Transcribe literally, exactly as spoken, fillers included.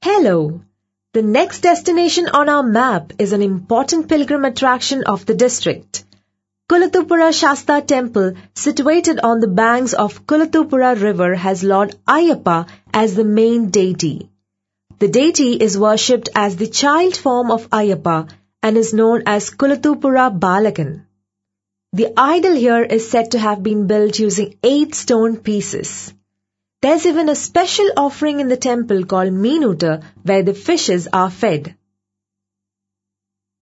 Hello! The next destination on our map is an important pilgrim attraction of the district. Kulathupura Shasta Temple, situated on the banks of Kulathupura River, has Lord Ayyappa as the main deity. The deity is worshipped as the child form of Ayyappa and is known as Kulathupura Balakan. The idol here is said to have been built using eight stone pieces. There's even a special offering in the temple called Meenooter, where the fishes are fed.